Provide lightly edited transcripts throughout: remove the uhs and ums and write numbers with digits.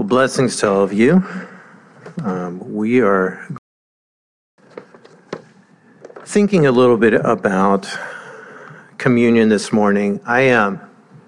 Blessings to all of you. We are thinking a little bit about communion this morning. I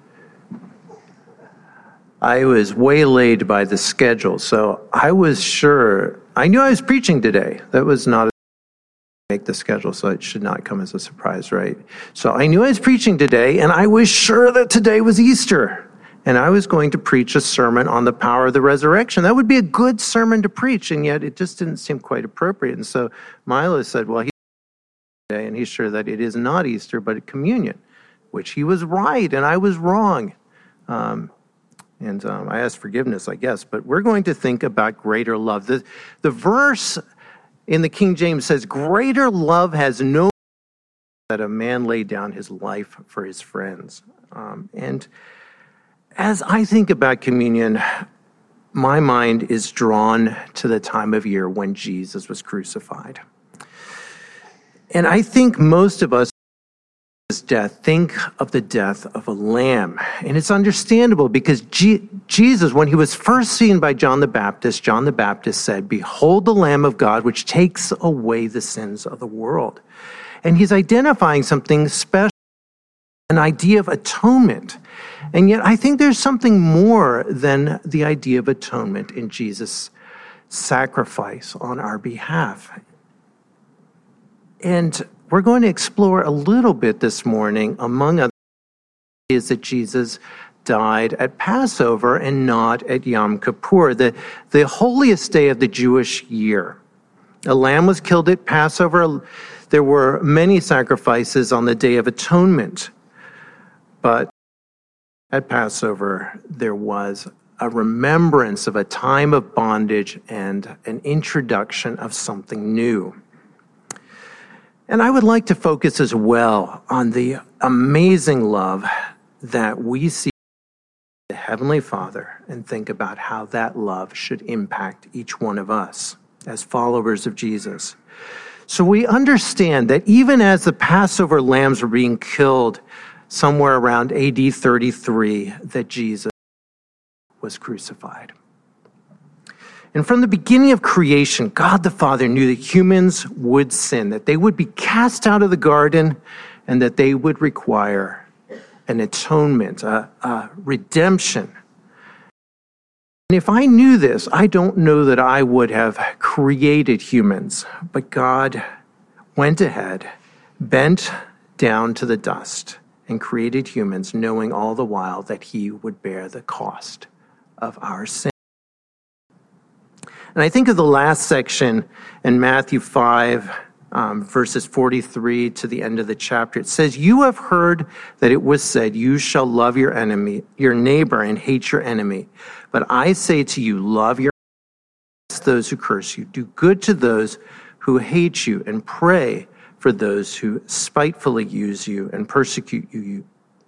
was waylaid by the schedule, so I knew I was preaching today. That was not make the schedule, so it should not come as a surprise, right? So I knew I was preaching today, and I was sure that today was Easter. And I was going to preach a sermon on the power of the resurrection. That would be a good sermon to preach, and yet it just didn't seem quite appropriate. And so Milo said, well, he's sure that it is not Easter, but communion, which he was right, and I was wrong. I asked forgiveness, I guess. But we're going to think about greater love. The verse in the King James says, greater love has no that a man laid down his life for his friends. And as I think about communion, my mind is drawn to the time of year when Jesus was crucified. And I think most of us, his death, think of the death of a lamb. And it's understandable because Jesus, when he was first seen by John the Baptist said, "Behold the Lamb of God, which takes away the sins of the world." And he's identifying something special, an idea of atonement. And yet I think there's something more than the idea of atonement in Jesus' sacrifice on our behalf. And we're going to explore a little bit this morning, among other is that Jesus died at Passover and not at Yom Kippur, the holiest day of the Jewish year. A lamb was killed at Passover. There were many sacrifices on the Day of Atonement. But at Passover, there was a remembrance of a time of bondage and an introduction of something new. And I would like to focus as well on the amazing love that we see in the Heavenly Father and think about how that love should impact each one of us as followers of Jesus. So we understand that even as the Passover lambs were being killed somewhere around AD 33, that Jesus was crucified. And from the beginning of creation, God the Father knew that humans would sin, that they would be cast out of the garden, and that they would require an atonement, a redemption. And if I knew this, I don't know that I would have created humans, but God went ahead, bent down to the dust, and created humans, knowing all the while that he would bear the cost of our sin. And I think of the last section in Matthew 5, verses 43 to the end of the chapter. It says, "You have heard that it was said, you shall love your neighbor, and hate your enemy. But I say to you, love your enemies, those who curse you, do good to those who hate you, and pray for those who spitefully use you and persecute you,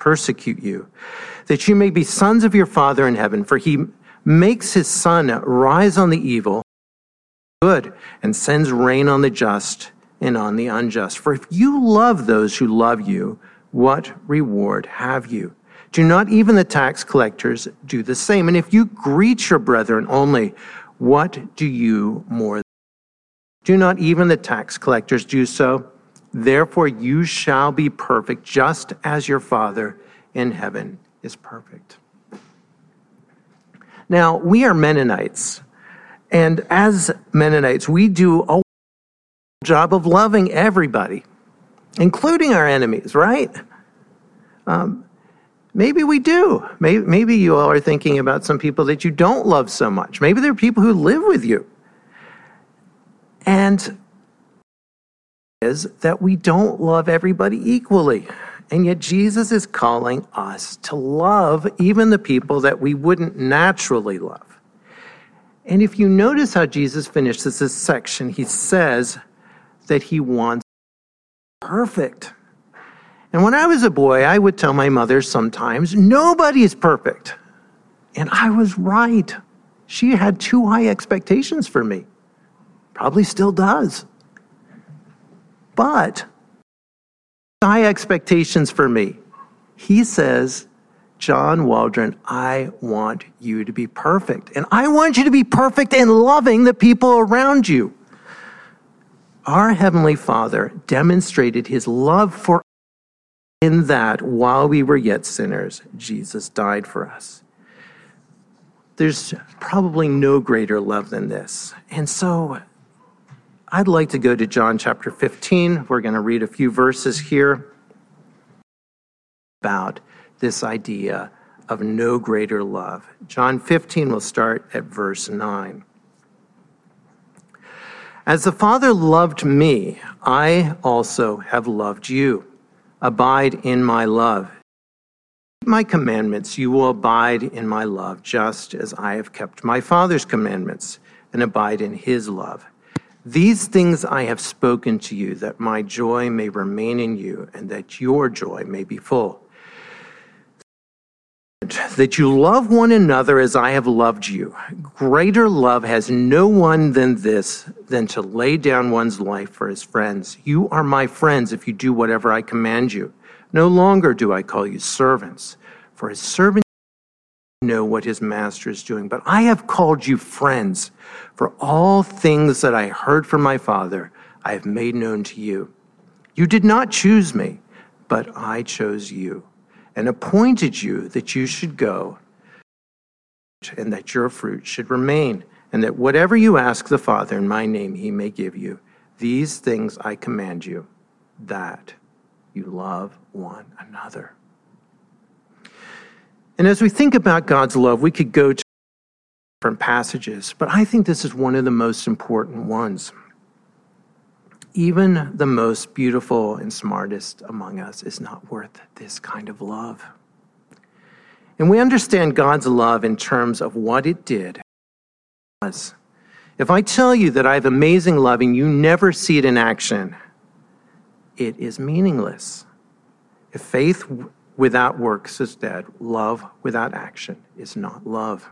that you may be sons of your Father in heaven. For he makes his sun rise on the evil, good, and sends rain on the just and on the unjust. For if you love those who love you, what reward have you? Do not even the tax collectors do the same? And if you greet your brethren only, what do you more? Do not even the tax collectors do so? Therefore you shall be perfect, just as your Father in heaven is perfect." Now, we are Mennonites, and as Mennonites, we do a job of loving everybody, including our enemies, right? Maybe we do. Maybe you all are thinking about some people that you don't love so much. Maybe there are people who live with you. And is that we don't love everybody equally. And yet Jesus is calling us to love even the people that we wouldn't naturally love. And if you notice how Jesus finishes this section, he says that he wants perfect. And when I was a boy, I would tell my mother sometimes, nobody is perfect. And I was right. She had too high expectations for me. Probably still does. But high expectations for me. He says John Waldron, I want you to be perfect. And I want you to be perfect in loving the people around you. Our Heavenly Father demonstrated his love for us in that while we were yet sinners, Jesus died for us. There's probably no greater love than this. And so I'd like to go to John chapter 15. We're going to read a few verses here about this idea of no greater love. John 15 will start at verse 9. As the Father loved me, I also have loved you. Abide in my love. Keep my commandments, you will abide in my love, just as I have kept my Father's commandments and abide in his love. These things I have spoken to you, that my joy may remain in you, and that your joy may be full. That you love one another as I have loved you. Greater love has no one than this, than to lay down one's life for his friends. You are my friends if you do whatever I command you. No longer do I call you servants, for his servant know what his master is doing. But I have called you friends, for all things that I heard from my Father I have made known to you. You did not choose me, but I chose you, and appointed you that you should go, and that your fruit should remain, and that whatever you ask the Father in my name he may give you. These things I command you, that you love one another. And as we think about God's love, we could go to different passages, but I think this is one of the most important ones. Even the most beautiful and smartest among us is not worth this kind of love. And we understand God's love in terms of what it did. If I tell you that I have amazing love and you never see it in action, it is meaningless. If faith without works is dead, love without action is not love.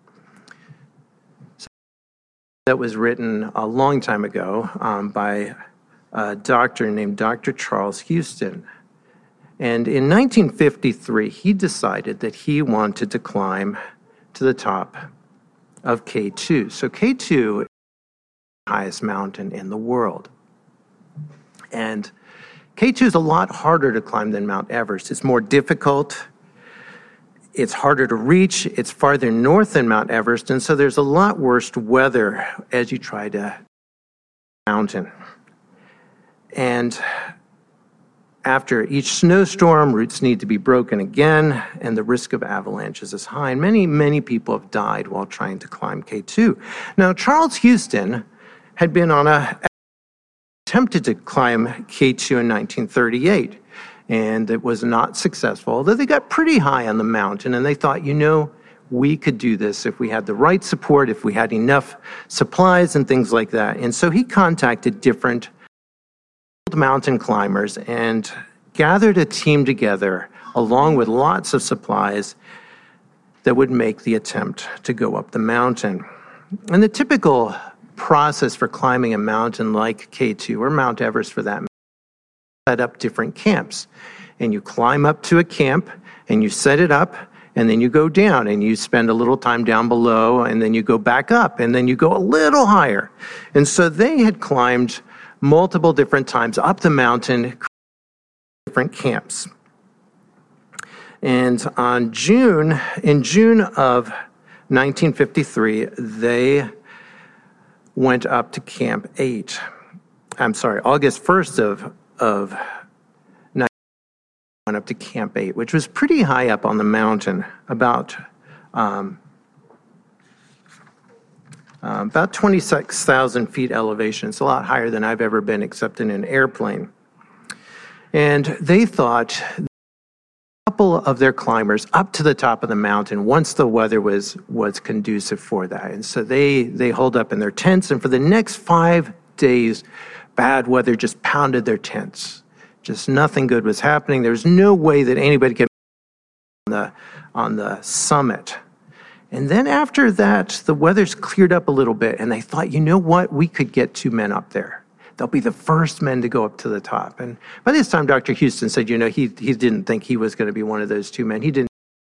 So that was written a long time ago by a doctor named Dr. Charles Houston. And in 1953, he decided that he wanted to climb to the top of K2. So K2 is the highest mountain in the world. And K2 is a lot harder to climb than Mount Everest. It's more difficult. It's harder to reach. It's farther north than Mount Everest. And so there's a lot worse weather as you try to mountain. And after each snowstorm, routes need to be broken again, and the risk of avalanches is high. And many, many people have died while trying to climb K2. Now, Charles Houston had been attempted to climb K2 in 1938, and it was not successful, although they got pretty high on the mountain, and they thought, we could do this if we had the right support, if we had enough supplies and things like that. And so he contacted different mountain climbers and gathered a team together along with lots of supplies that would make the attempt to go up the mountain. And the typical process for climbing a mountain like K2 or Mount Everest for that matter, set up different camps. And you climb up to a camp and you set it up, and then you go down and you spend a little time down below, and then you go back up, and then you go a little higher. And so they had climbed multiple different times up the mountain, different camps. And in June of 1953, they went up to Camp 8. August 1st of 19, went up to Camp 8, which was pretty high up on the mountain, about 26,000 feet elevation. It's a lot higher than I've ever been, except in an airplane. And they thought a couple of their climbers up to the top of the mountain once the weather was conducive for that. And so they holed up in their tents, and for the next 5 days, bad weather just pounded their tents. Just nothing good was happening. There was no way that anybody could on the summit. And then after that, the weather's cleared up a little bit, and they thought, we could get 2 men up there. They'll be the first men to go up to the top. And by this time, Dr. Houston said, he didn't think he was going to be one of those 2 men. He didn't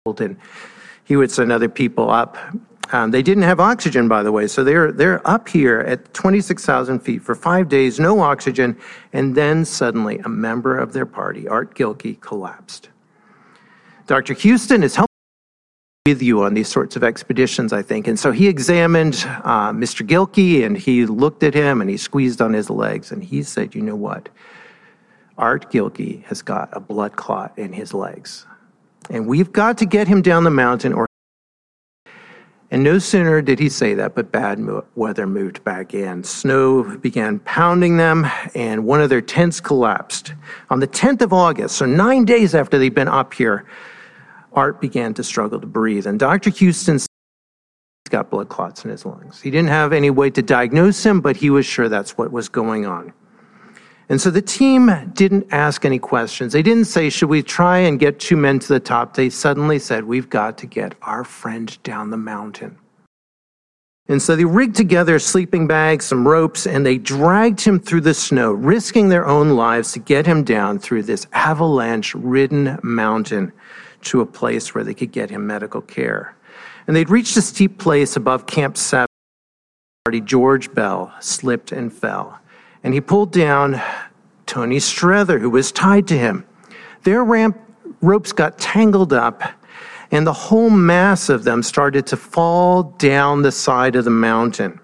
and he would send other people up. They didn't have oxygen, by the way, so they're up here at 26,000 feet for 5 days, no oxygen, and then suddenly a member of their party, Art Gilkey, collapsed. Dr. Houston is helping with you on these sorts of expeditions, I think, and so he examined Mr. Gilkey, and he looked at him, and he squeezed on his legs, and he said, you know what? Art Gilkey has got a blood clot in his legs, and we've got to get him down the mountain or. And no sooner did he say that, but bad weather moved back in. Snow began pounding them, and one of their tents collapsed. On the 10th of August, so 9 days after they'd been up here, Art began to struggle to breathe. And Dr. Houston got blood clots in his lungs. He didn't have any way to diagnose him, but he was sure that's what was going on. And so the team didn't ask any questions. They didn't say, should we try and get 2 men to the top? They suddenly said, we've got to get our friend down the mountain. And so they rigged together sleeping bags, some ropes, and they dragged him through the snow, risking their own lives to get him down through this avalanche-ridden mountain to a place where they could get him medical care. And they'd reached a steep place above Camp 7. George Bell slipped and fell. And he pulled down Tony Strether, who was tied to him. Their ropes got tangled up, and the whole mass of them started to fall down the side of the mountain.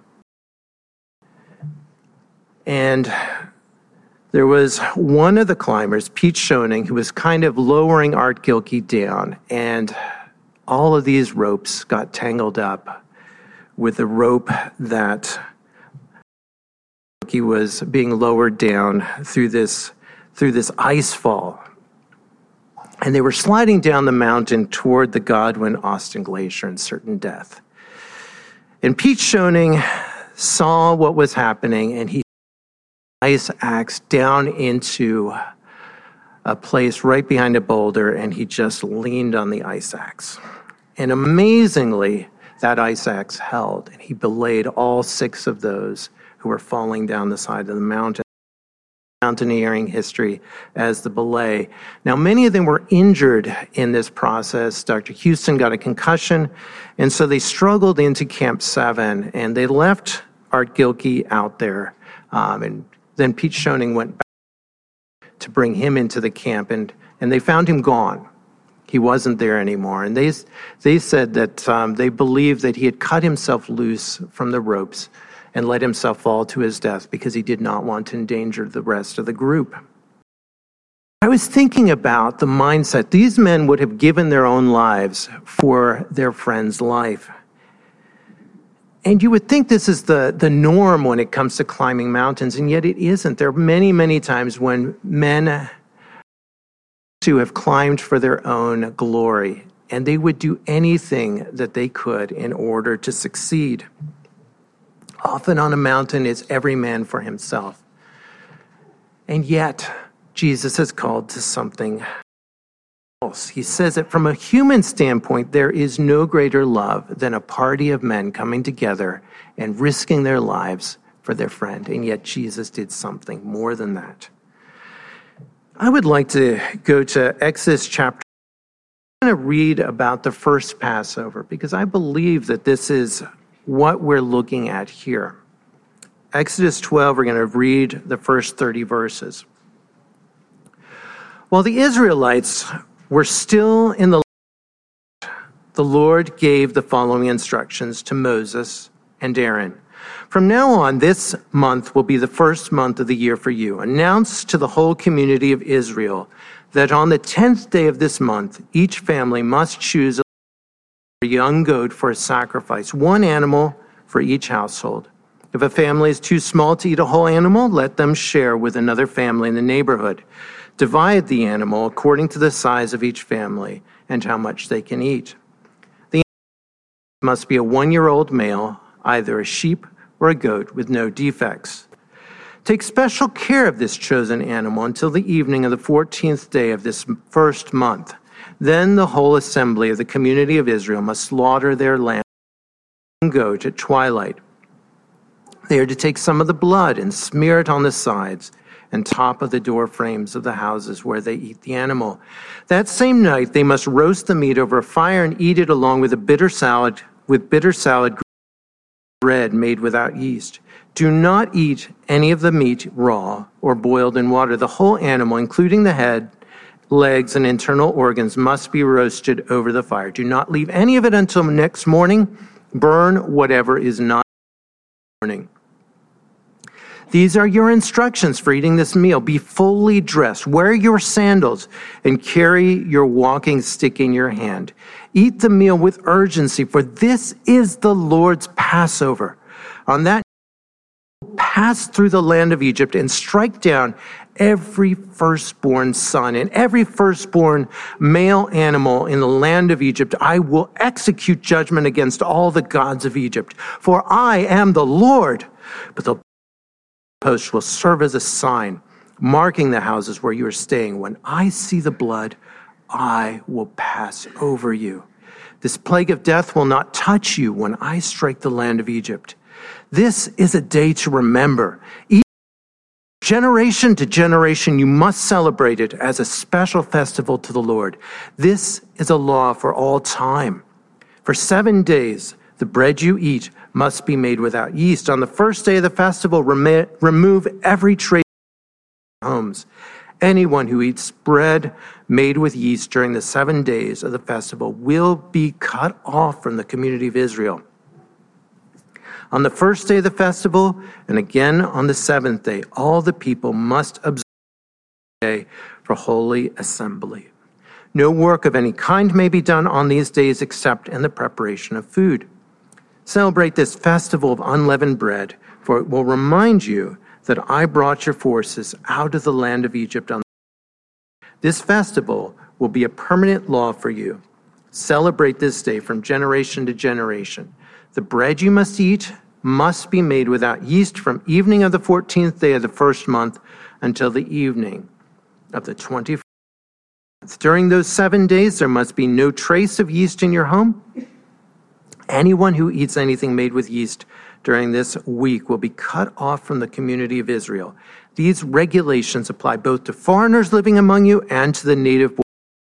And there was one of the climbers, Pete Schoening, who was kind of lowering Art Gilkey down, and all of these ropes got tangled up with the rope that he was being lowered down through this ice fall. And they were sliding down the mountain toward the Godwin-Austen Glacier in certain death. And Pete Schoening saw what was happening, and he ice axe down into a place right behind a boulder, and he just leaned on the ice axe. And amazingly, that ice axe held, and he belayed all 6 of those who were falling down the side of the mountain. Mountaineering history as the belay. Now, many of them were injured in this process. Dr. Houston got a concussion, and so they struggled into Camp 7, and they left Art Gilkey out there. And then Pete Schoening went back to bring him into the camp, and they found him gone. He wasn't there anymore. And they said that they believed that he had cut himself loose from the ropes and let himself fall to his death because he did not want to endanger the rest of the group. I was thinking about the mindset. These men would have given their own lives for their friend's life. And you would think this is the norm when it comes to climbing mountains, and yet it isn't. There are many, many times when men who have climbed for their own glory, and they would do anything that they could in order to succeed. Often on a mountain, it's every man for himself. And yet, Jesus has called to something else. He says that from a human standpoint, there is no greater love than a party of men coming together and risking their lives for their friend. And yet, Jesus did something more than that. I would like to go to Exodus chapter. I'm going to read about the first Passover because I believe that this is what we're looking at here. Exodus 12, we're going to read the first 30 verses. While the Israelites were still in the land, the Lord gave the following instructions to Moses and Aaron. From now on, this month will be the first month of the year for you. Announce to the whole community of Israel that on the 10th day of this month, each family must choose a young goat for a sacrifice, 1 animal for each household. If a family is too small to eat a whole animal, let them share with another family in the neighborhood. Divide the animal according to the size of each family and how much they can eat. The animal must be a 1-year-old male, either a sheep or a goat with no defects. Take special care of this chosen animal until the evening of the 14th day of this first month. Then the whole assembly of the community of Israel must slaughter their lamb and goat at twilight. They are to take some of the blood and smear it on the sides and top of the door frames of the houses where they eat the animal. That same night, they must roast the meat over a fire and eat it along with bitter salad, bread made without yeast. Do not eat any of the meat raw or boiled in water. The whole animal, including the head, legs, and internal organs, must be roasted over the fire. Do not leave any of it until next morning. Burn whatever is not morning. These are your instructions for eating this meal. Be fully dressed, wear your sandals, and carry your walking stick in your hand. Eat the meal with urgency, for this is the Lord's Passover. On that pass through the land of Egypt and strike down every firstborn son and every firstborn male animal in the land of Egypt. I will execute judgment against all the gods of Egypt, for I am the Lord. But the post will serve as a sign, marking the houses where you are staying. When I see the blood, I will pass over you. This plague of death will not touch you when I strike the land of Egypt. This is a day to remember. Generation to generation, you must celebrate it as a special festival to the Lord. This is a law for all time. For 7 days, the bread you eat must be made without yeast. On the first day of the festival, remove every trace from your homes. Anyone who eats bread made with yeast during the 7 days of the festival will be cut off from the community of Israel. On the first day of the festival, and again on the seventh day, all the people must observe the day for holy assembly. No work of any kind may be done on these days except in the preparation of food. Celebrate this festival of unleavened bread, for it will remind you that I brought your forces out of the land of Egypt. This festival will be a permanent law for you. Celebrate this day from generation to generation. The bread you must eat must be made without yeast from evening of the 14th day of the first month until the evening of the 24th. During those 7 days, there must be no trace of yeast in your home. Anyone who eats anything made with yeast during this week will be cut off from the community of Israel. These regulations apply both to foreigners living among you and to the native.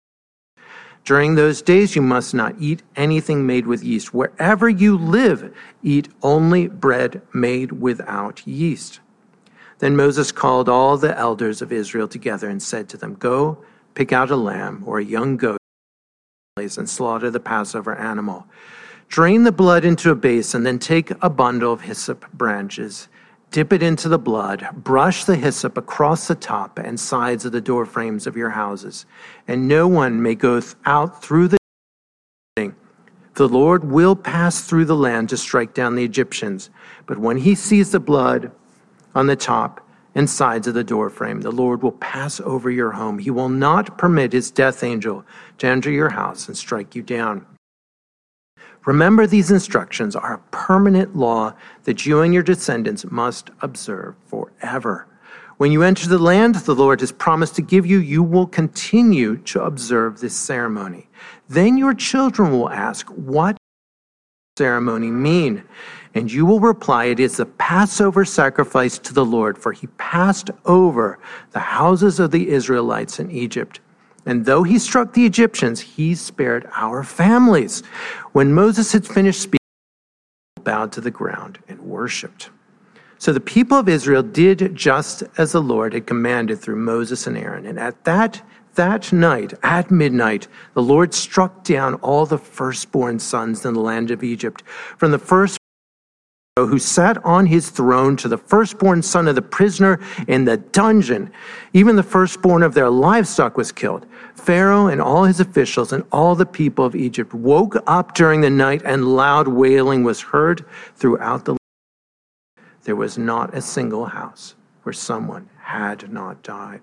During those days, you must not eat anything made with yeast. Wherever you live, eat only bread made without yeast. Then Moses called all the elders of Israel together and said to them, Go, pick out a lamb or a young goat and slaughter the Passover animal. Drain the blood into a basin, then take a bundle of hyssop branches, dip it into the blood, brush the hyssop across the top and sides of the door frames of your houses, and no one may go out through the thing. The Lord will pass through the land to strike down the Egyptians, but when he sees the blood on the top and sides of the door frame, the Lord will pass over your home. He will not permit his death angel to enter your house and strike you down. Remember, these instructions are a permanent law that you and your descendants must observe forever. When you enter the land the Lord has promised to give you, you will continue to observe this ceremony. Then your children will ask, what does this ceremony mean? And you will reply, it is the Passover sacrifice to the Lord, for he passed over the houses of the Israelites in Egypt. And though he struck the Egyptians, he spared our families. When Moses had finished speaking, he bowed to the ground and worshipped. So the people of Israel did just as the Lord had commanded through Moses and Aaron. And at that night, at midnight, the Lord struck down all the firstborn sons in the land of Egypt, from the first who sat on his throne to the firstborn son of the prisoner in the dungeon. Even the firstborn of their livestock was killed. Pharaoh and all his officials and all the people of Egypt woke up during the night, and loud wailing was heard throughout the land. There was not a single house where someone had not died.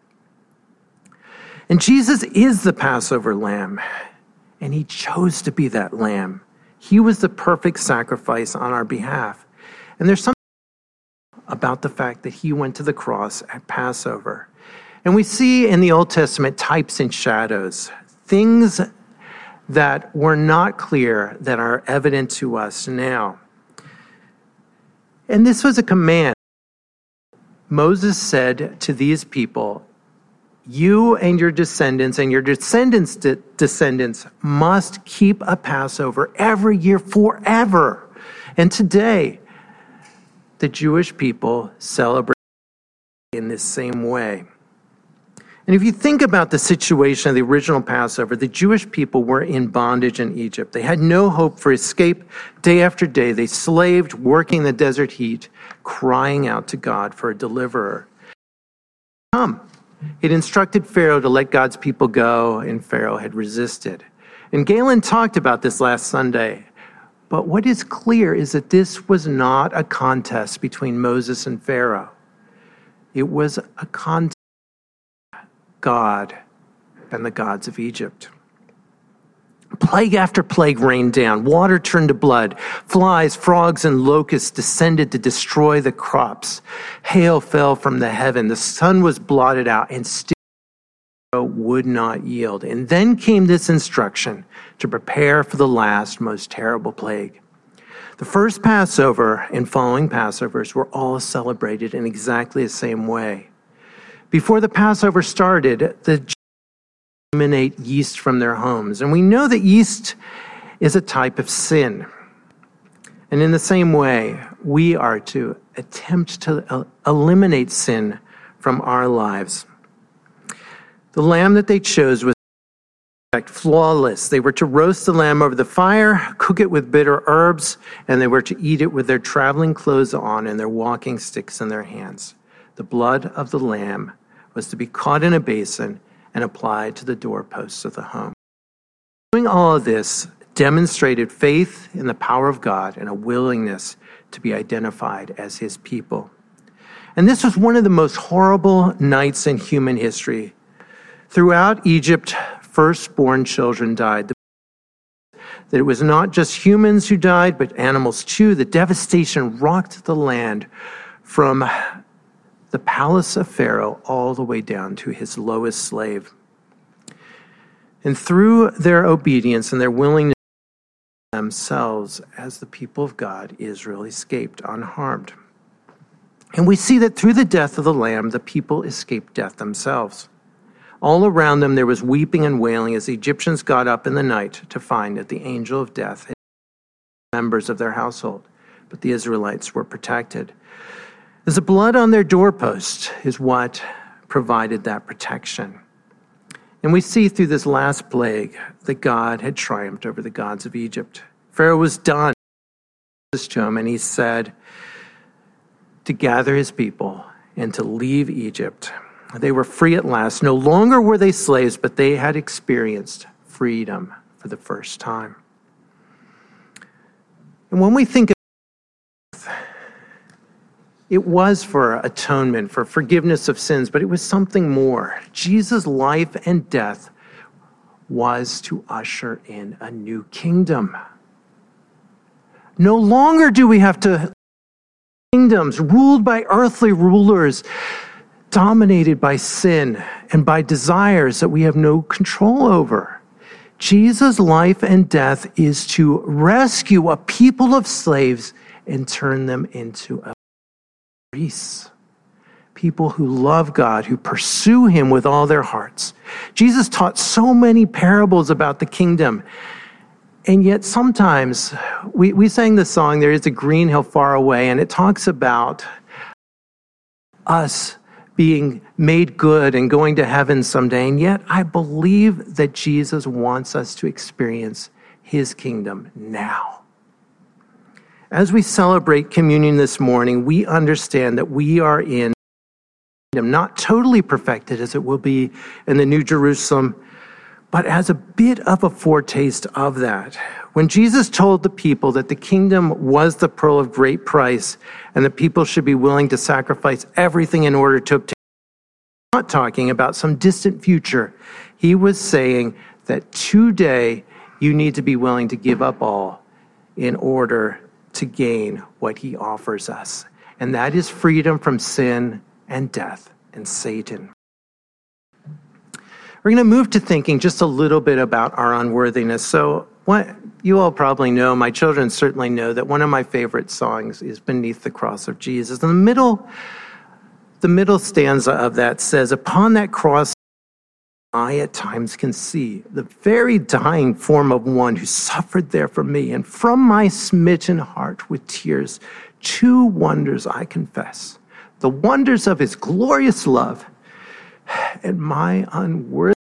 And Jesus is the Passover lamb, and he chose to be that lamb. He was the perfect sacrifice on our behalf. And there's something about the fact that he went to the cross at Passover. And we see in the Old Testament types and shadows, things that were not clear that are evident to us now. And this was a command. Moses said to these people, you and your descendants descendants must keep a Passover every year forever. And today, the Jewish people celebrate in this same way. And if you think about the situation of the original Passover, the Jewish people were in bondage in Egypt. They had no hope for escape. Day after day, they slaved, working in the desert heat, crying out to God for a deliverer. It instructed Pharaoh to let God's people go, and Pharaoh had resisted. And Galen talked about this last Sunday. But what is clear is that this was not a contest between Moses and Pharaoh. It was a contest between God and the gods of Egypt. Plague after plague rained down. Water turned to blood. Flies, frogs, and locusts descended to destroy the crops. Hail fell from the heaven. The sun was blotted out, and still would not yield. And then came this instruction to prepare for the last, most terrible plague. The first Passover and following Passovers were all celebrated in exactly the same way. Before the Passover started, the Jews eliminate yeast from their homes. And we know that yeast is a type of sin. And in the same way, we are to attempt to eliminate sin from our lives. The lamb that they chose was flawless. They were to roast the lamb over the fire, cook it with bitter herbs, and they were to eat it with their traveling clothes on and their walking sticks in their hands. The blood of the lamb was to be caught in a basin and applied to the doorposts of the home. Doing all of this demonstrated faith in the power of God and a willingness to be identified as his people. And this was one of the most horrible nights in human history. Throughout Egypt, firstborn children died. That it was not just humans who died, but animals too. The devastation rocked the land from the palace of Pharaoh all the way down to his lowest slave. And through their obedience and their willingness themselves as the people of God, Israel escaped unharmed. And we see that through the death of the lamb, the people escaped death themselves. All around them there was weeping and wailing as the Egyptians got up in the night to find that the angel of death had members of their household, but the Israelites were protected. As the blood on their doorpost is what provided that protection. And we see through this last plague that God had triumphed over the gods of Egypt. Pharaoh was done to him, and he said to gather his people and to leave Egypt. They were free at last. No longer were they slaves, but they had experienced freedom for the first time. And when we think of it was for atonement, for forgiveness of sins, but it was something more. Jesus' life and death was to usher in a new kingdom. No longer do we have to kingdoms ruled by earthly rulers, dominated by sin and by desires that we have no control over. Jesus' life and death is to rescue a people of slaves and turn them into a race. People who love God, who pursue him with all their hearts. Jesus taught so many parables about the kingdom. And yet sometimes, we sang the song, There is a Green Hill Far Away, and it talks about us being made good and going to heaven someday. And yet I believe that Jesus wants us to experience his kingdom now. As we celebrate communion this morning, we understand that we are in kingdom, not totally perfected as it will be in the New Jerusalem, but as a bit of a foretaste of that. When Jesus told the people that the kingdom was the pearl of great price and the people should be willing to sacrifice everything in order to obtain, not talking about some distant future. He was saying that today you need to be willing to give up all in order to gain what he offers us. And that is freedom from sin and death and Satan. We're going to move to thinking just a little bit about our unworthiness. So what you all probably know, my children certainly know, that one of my favorite songs is Beneath the Cross of Jesus. In the middle, The middle stanza of that says, upon that cross, I at times can see the very dying form of one who suffered there for me. And from my smitten heart with tears, two wonders I confess, the wonders of his glorious love and my unworthy.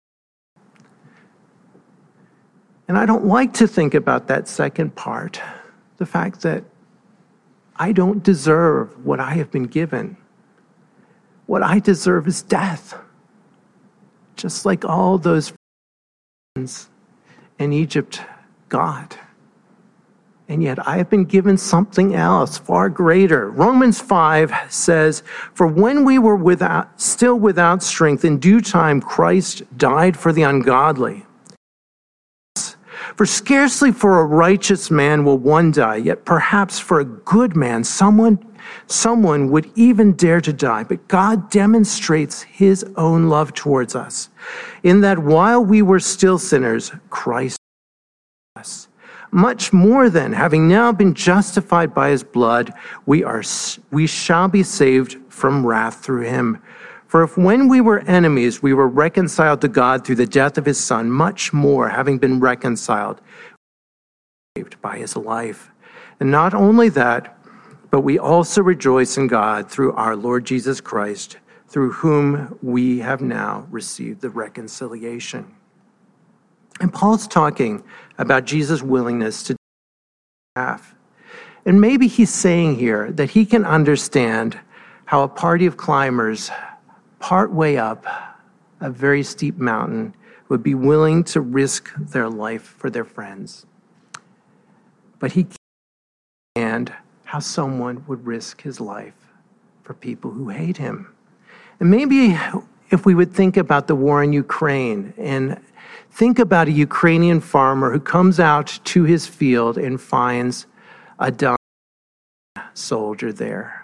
And I don't like to think about that second part, the fact that I don't deserve what I have been given. What I deserve is death. Just like all those friends in Egypt got. And yet I have been given something else far greater. Romans 5 says, for when we were still without strength, in due time Christ died for the ungodly. For scarcely for a righteous man will one die, yet perhaps for a good man someone would even dare to die. But God demonstrates his own love towards us, in that while we were still sinners, Christ died for us. Much more then, having now been justified by his blood, we shall be saved from wrath through him. For if when we were enemies, we were reconciled to God through the death of his Son, much more, having been reconciled, we were saved by his life. And not only that, but we also rejoice in God through our Lord Jesus Christ, through whom we have now received the reconciliation. And Paul's talking about Jesus' willingness to die. And maybe he's saying here that he can understand how a party of climbers part way up a very steep mountain would be willing to risk their life for their friends. But he can't understand how someone would risk his life for people who hate him. And maybe if we would think about the war in Ukraine and think about a Ukrainian farmer who comes out to his field and finds a dying soldier there.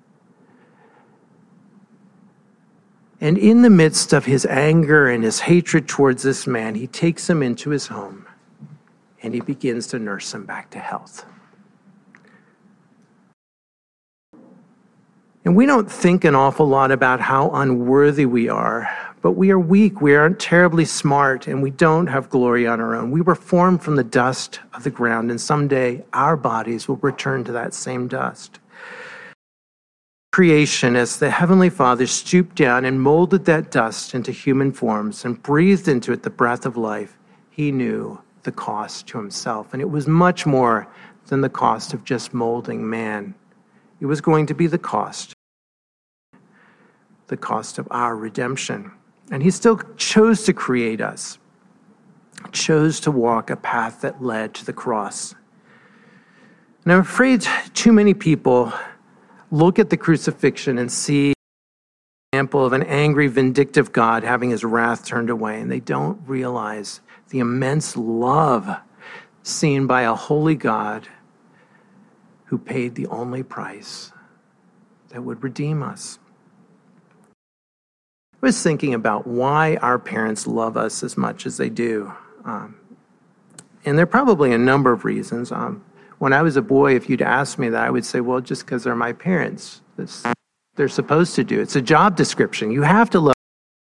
And in the midst of his anger and his hatred towards this man, he takes him into his home and he begins to nurse him back to health. And we don't think an awful lot about how unworthy we are, but we are weak, we aren't terribly smart, and we don't have glory on our own. We were formed from the dust of the ground, and someday our bodies will return to that same dust. Creation, as the Heavenly Father stooped down and molded that dust into human forms and breathed into it the breath of life, he knew the cost to himself. And it was much more than the cost of just molding man. It was going to be the cost of our redemption. And he still chose to create us, chose to walk a path that led to the cross. And I'm afraid too many people look at the crucifixion and see an example of an angry, vindictive God having his wrath turned away, and they don't realize the immense love seen by a holy God who paid the only price that would redeem us. I was thinking about why our parents love us as much as they do. And there are probably a number of reasons. When I was a boy, if you'd asked me that, I would say, well, just because they're my parents. They're supposed to do. It's a job description. You have to love.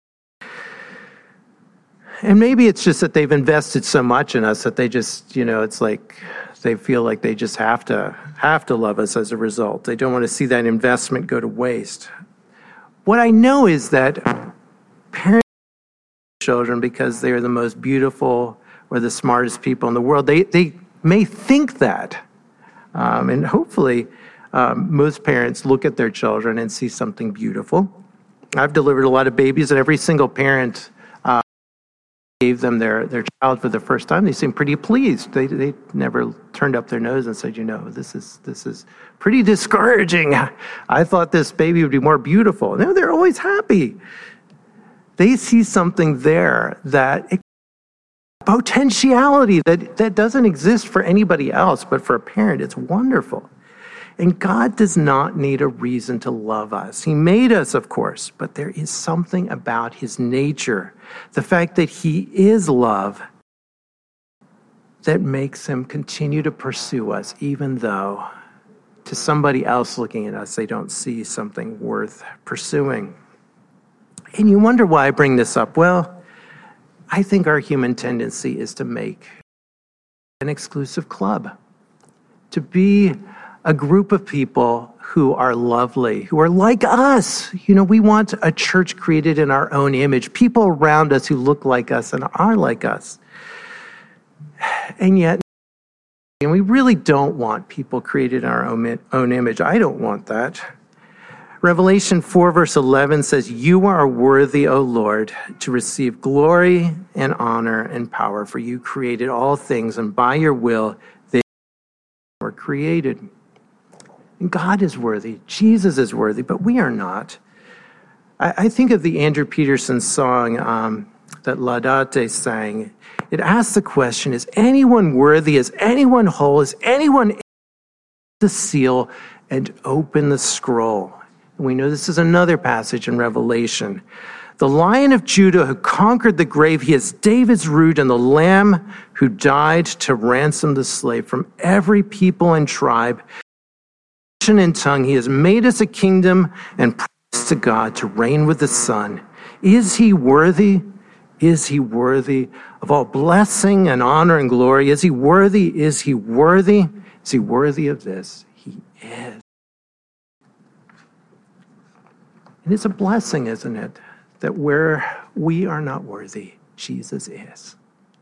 And maybe it's just that they've invested so much in us that they just, it's like they feel like they just have to love us as a result. They don't want to see that investment go to waste. What I know is that parents love children because they are the most beautiful or the smartest people in the world. They may think that. And hopefully, most parents look at their children and see something beautiful. I've delivered a lot of babies, and every single parent gave them their child for the first time. They seemed pretty pleased. They never turned up their nose and said, this is pretty discouraging. I thought this baby would be more beautiful. No, they're always happy. They see something there that potentiality that doesn't exist for anybody else, but for a parent, it's wonderful. And God does not need a reason to love us. He made us, of course, but there is something about his nature, the fact that he is love, that makes him continue to pursue us, even though to somebody else looking at us, they don't see something worth pursuing. And you wonder why I bring this up. Well, I think our human tendency is to make an exclusive club, to be a group of people who are lovely, who are like us. We want a church created in our own image, people around us who look like us and are like us. And yet, we really don't want people created in our own image. I don't want that. Revelation 4 verse 11 says, "You are worthy, O Lord, to receive glory and honor and power, for you created all things, and by your will they were created." And God is worthy, Jesus is worthy, but we are not. I think of the Andrew Peterson song that Laudate sang. It asks the question, is anyone worthy? Is anyone whole? Is anyone able to seal and open the scroll? And we know this is another passage in Revelation. The Lion of Judah who conquered the grave, he is David's root, and the Lamb who died to ransom the slave from every people and tribe, nation and tongue. He has made us a kingdom and praise to God to reign with the Son. Is he worthy? Is he worthy of all blessing and honor and glory? Is he worthy? Is he worthy? Is he worthy of this? He is. And it's a blessing, isn't it, that where we are not worthy, Jesus is.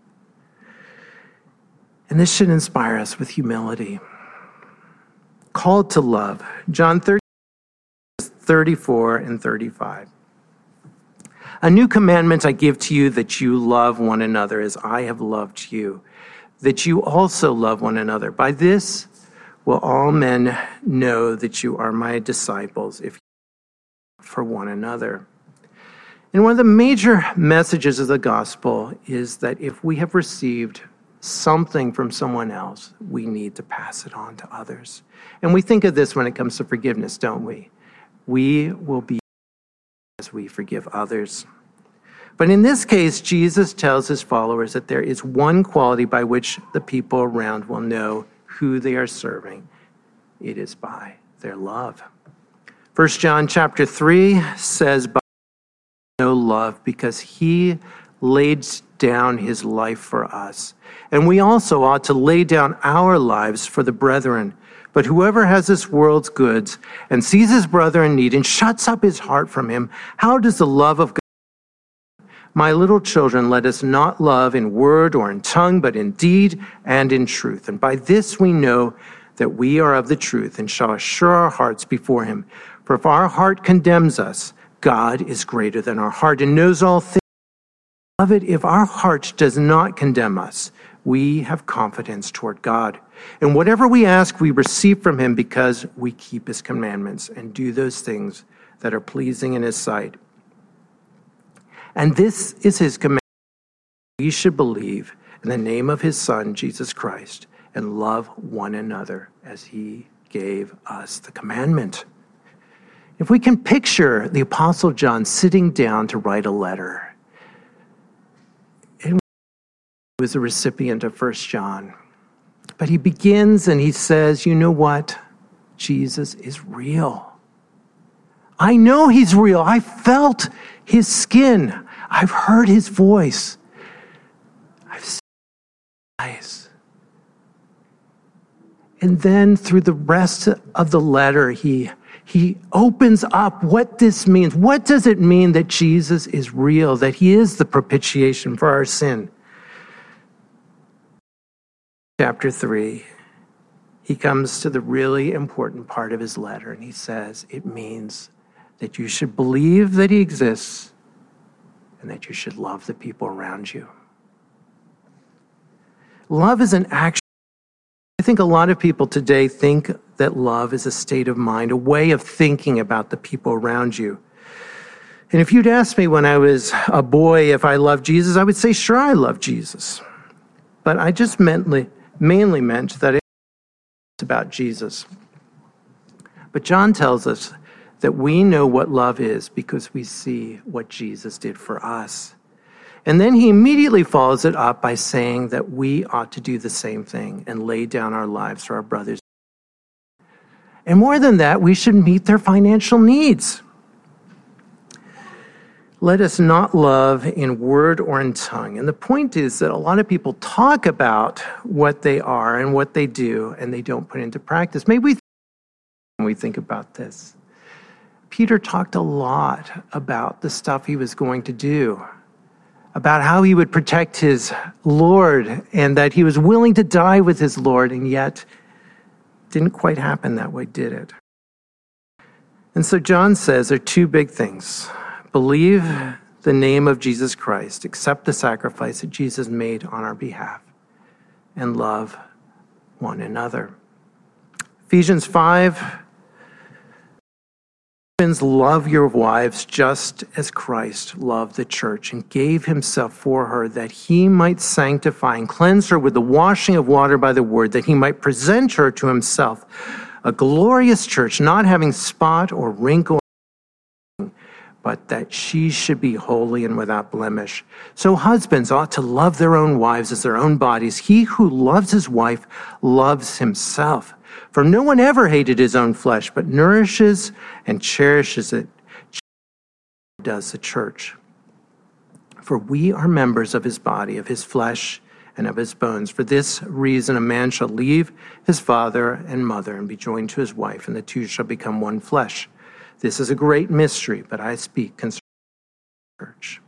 And this should inspire us with humility. Called to love. John 13, 34 and 35. "A new commandment I give to you, that you love one another as I have loved you, that you also love one another. By this will all men know that you are my disciples, if you love for one another." And one of the major messages of the gospel is that if we have received something from someone else, we need to pass it on to others. And we think of this when it comes to forgiveness, don't we? We will be as we forgive others. But in this case, Jesus tells his followers that there is one quality by which the people around will know who they are serving. It is by their love. 1 John chapter 3 says, "By no love, because he laid down his life for us. And we also ought to lay down our lives for the brethren. But whoever has this world's goods and sees his brother in need and shuts up his heart from him, how does the love of God? My little children, let us not love in word or in tongue, but in deed and in truth. And by this we know that we are of the truth and shall assure our hearts before him. For if our heart condemns us, God is greater than our heart and knows all things. Beloved, if our heart does not condemn us, we have confidence toward God. And whatever we ask, we receive from him because we keep his commandments and do those things that are pleasing in his sight. And this is his commandment. We should believe in the name of his Son, Jesus Christ, and love one another as he gave us the commandment." If we can picture the Apostle John sitting down to write a letter, and he was a recipient of 1 John, but he begins and he says, you know what? Jesus is real. I know he's real. I felt his skin. I've heard his voice. I've seen his eyes. And then through the rest of the letter, he opens up what this means. What does it mean that Jesus is real, that he is the propitiation for our sin? Chapter 3, he comes to the really important part of his letter, and he says, it means that you should believe that he exists and that you should love the people around you. Love is an action. I think a lot of people today think that love is a state of mind, a way of thinking about the people around you. And if you'd asked me when I was a boy if I loved Jesus, I would say, sure, I love Jesus. But I just mainly meant that it's about Jesus. But John tells us that we know what love is because we see what Jesus did for us. And then he immediately follows it up by saying that we ought to do the same thing and lay down our lives for our brothers. And more than that, we should meet their financial needs. Let us not love in word or in tongue. And the point is that a lot of people talk about what they are and what they do, and they don't put into practice. Maybe when we think about this, Peter talked a lot about the stuff he was going to do, about how he would protect his Lord and that he was willing to die with his Lord, and yet it didn't quite happen that way, did it? And so John says there are two big things. Believe the name of Jesus Christ, accept the sacrifice that Jesus made on our behalf, and love one another. Ephesians 5, husbands, love your wives just as Christ loved the church and gave himself for her, that he might sanctify and cleanse her with the washing of water by the word, that he might present her to himself, a glorious church, not having spot or wrinkle, but that she should be holy and without blemish. So husbands ought to love their own wives as their own bodies. He who loves his wife loves himself. For no one ever hated his own flesh, but nourishes and cherishes it, does the church. For we are members of his body, of his flesh, and of his bones. For this reason, a man shall leave his father and mother and be joined to his wife, and the two shall become one flesh. This is a great mystery, but I speak concerning the church.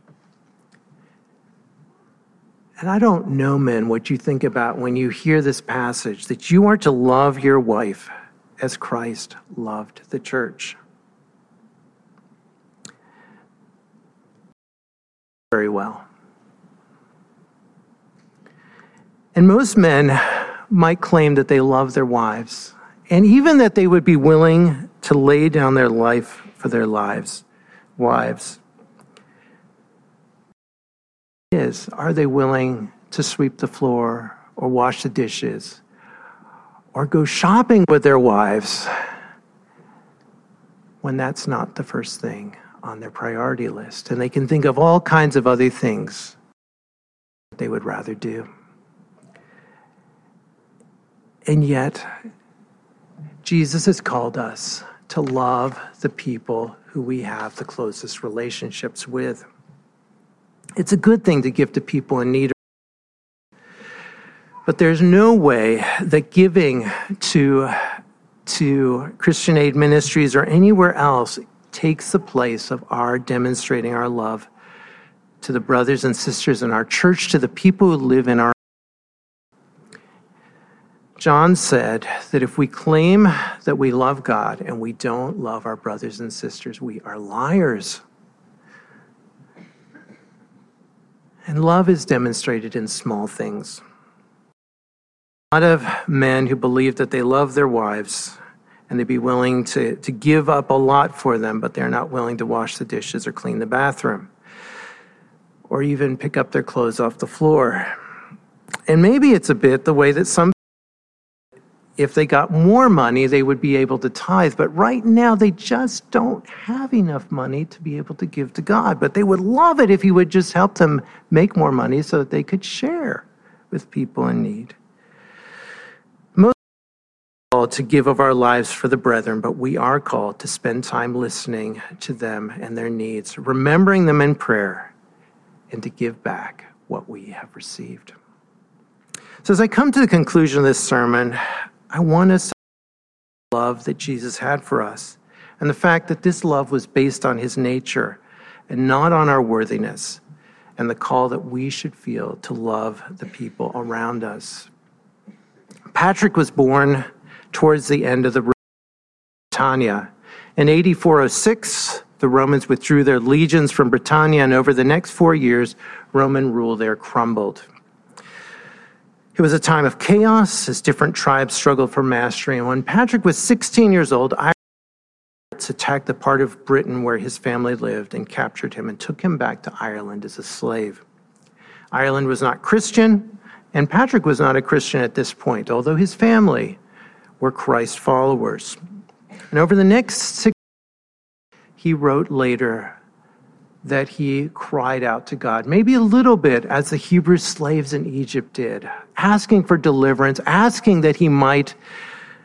And I don't know, men, what you think about when you hear this passage, that you are to love your wife as Christ loved the church. Very well. And most men might claim that they love their wives, and even that they would be willing to lay down their life for their wives. Are they willing to sweep the floor or wash the dishes or go shopping with their wives when that's not the first thing on their priority list? And they can think of all kinds of other things that they would rather do. And yet, Jesus has called us to love the people who we have the closest relationships with. It's a good thing to give to people in need. But there's no way that giving to Christian Aid Ministries or anywhere else takes the place of our demonstrating our love to the brothers and sisters in our church, to the people who live in our. John said that if we claim that we love God and we don't love our brothers and sisters, we are liars. And love is demonstrated in small things. A lot of men who believe that they love their wives and they'd be willing to give up a lot for them, but they're not willing to wash the dishes or clean the bathroom or even pick up their clothes off the floor. And maybe it's a bit the way that some, if they got more money, they would be able to tithe. But right now, they just don't have enough money to be able to give to God. But they would love it if he would just help them make more money so that they could share with people in need. Most are called to give of our lives for the brethren, but we are called to spend time listening to them and their needs, remembering them in prayer, and to give back what we have received. So as I come to the conclusion of this sermon, I want us to love that Jesus had for us, and the fact that this love was based on his nature and not on our worthiness, and the call that we should feel to love the people around us. Patrick was born towards the end of the Britannia. In AD 406, the Romans withdrew their legions from Britannia, and over the next 4 years, Roman rule there crumbled. It was a time of chaos as different tribes struggled for mastery. And when Patrick was 16 years old, Irish attacked the part of Britain where his family lived and captured him and took him back to Ireland as a slave. Ireland was not Christian, and Patrick was not a Christian at this point, although his family were Christ followers. And over the next 6 years, he wrote later that he cried out to God, maybe a little bit as the Hebrew slaves in Egypt did, asking for deliverance, asking that he might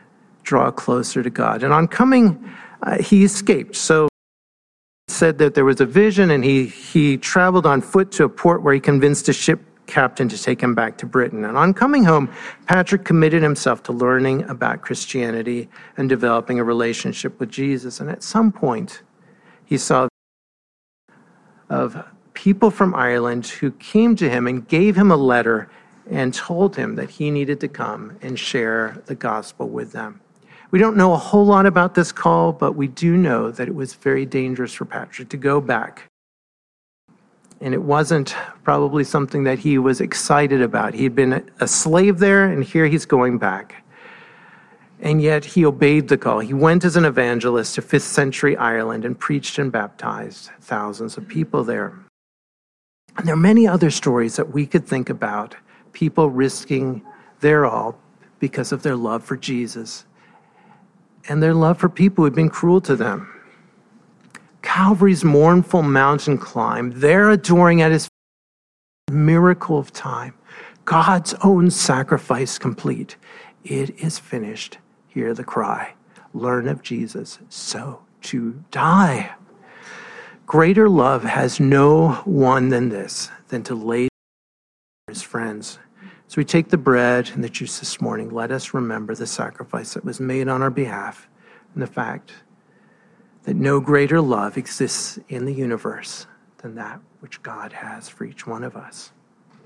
draw closer to God. And on coming, he escaped. So he said that there was a vision, and he traveled on foot to a port where he convinced a ship captain to take him back to Britain. And on coming home, Patrick committed himself to learning about Christianity and developing a relationship with Jesus. And at some point, he saw of people from Ireland who came to him and gave him a letter and told him that he needed to come and share the gospel with them. We don't know a whole lot about this call, but we do know that it was very dangerous for Patrick to go back. And it wasn't probably something that he was excited about. He had been a slave there, and here he's going back. And yet he obeyed the call. He went as an evangelist to 5th century Ireland and preached and baptized thousands of people there. And there are many other stories that we could think about, people risking their all because of their love for Jesus and their love for people who had been cruel to them. Calvary's mournful mountain climb, there adoring at his miracle of time, God's own sacrifice complete. It is finished. Hear the cry. Learn of Jesus, so to die. Greater love has no one than this, than to lay down for his friends. So we take the bread and the juice this morning. Let us remember the sacrifice that was made on our behalf and the fact that no greater love exists in the universe than that which God has for each one of us.